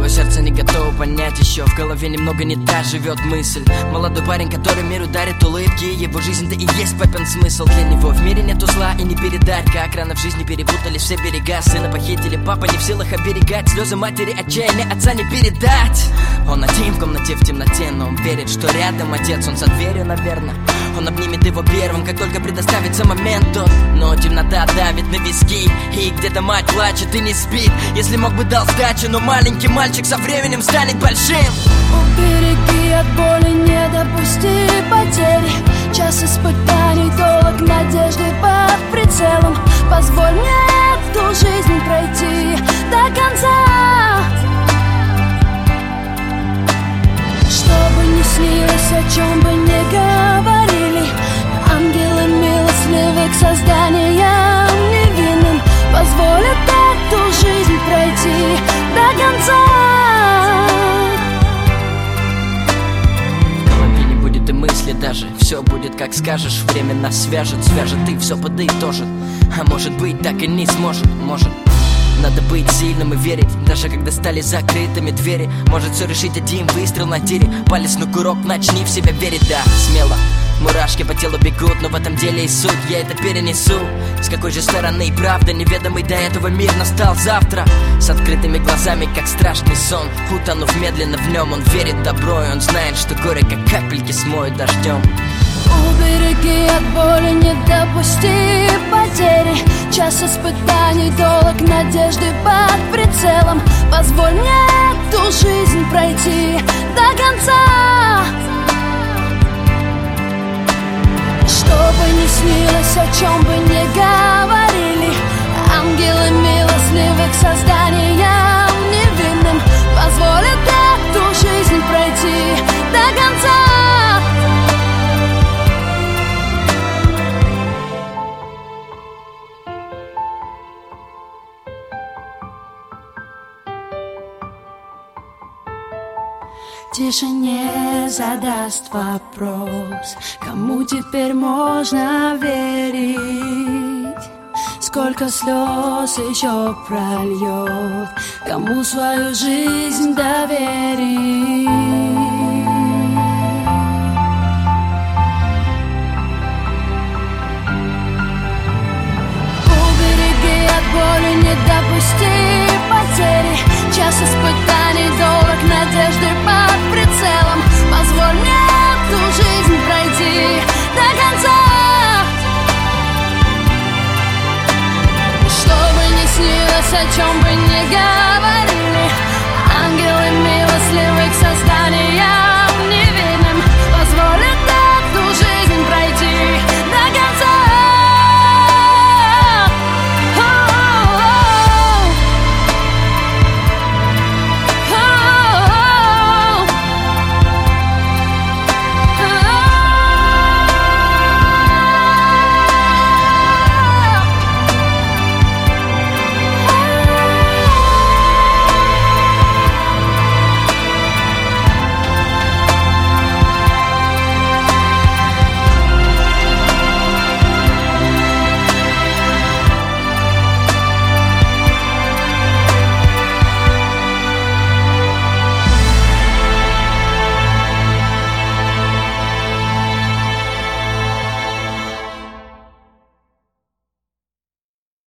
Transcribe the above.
Твое сердце не готово понять еще. В голове немного не та живет мысль. Молодой парень, который миру дарит улыбки. Его жизнь-то и есть папин смысл. Для него в мире нету зла и не передать. Как рано в жизни перепутались все берега. Сына похитили, папа не в силах оберегать. Слезы матери, отчаяние отца не передать. Он один в комнате в темноте, но он верит, что рядом отец. Он за дверью, наверное. Он обнимет его первым, как только предоставится момент тот. Но темнота давит на виски, и где-то мать плачет и не спит. Если мог бы дал сдачу, но маленький мальчик со временем станет большим. Убереги от боли, не допусти потери. Час испытаний, долг надежды под прицелом. Позволь мне эту жизнь пройти до конца. Что бы ни снилось, о чем бы ни говорили, ангелы милостливы к созданиям невинным позволят эту жизнь пройти до конца. В голове не будет и мысли даже. Все будет как скажешь, время нас свяжет. Свяжет и все подытожит. А может быть так и не сможет, может. Надо быть сильным и верить, даже когда стали закрытыми двери. Может все решить один выстрел на тире. Палец на курок, начни в себя верить, да, смело. Мурашки по телу бегут, но в этом деле и суть. Я это перенесу. С какой же стороны правда? Неведомый до этого мир настал завтра. С открытыми глазами, как страшный сон. Утонув медленно в нем, он верит в добро. И он знает, что горе как капельки смоют дождем. Убереги от боли, не допусти потери. Час испытаний, долг надежды под прицелом. Позволь мне эту жизнь пройти до конца. Что бы ни снилось, о чем бы ни говорили, ангелы милостливы к созданиям невинным позволят эту жизнь пройти до конца. Тишине задаст вопрос, кому теперь можно верить? Сколько слез еще прольет, кому свою жизнь доверить? Убереги от боли, не допусти потери. Час испытаний, долг надежды под прицелом. Позволь мне эту жизнь пройти до конца. Что бы ни снилось, о чем бы ни говорили, ангелы милостливы к созданиям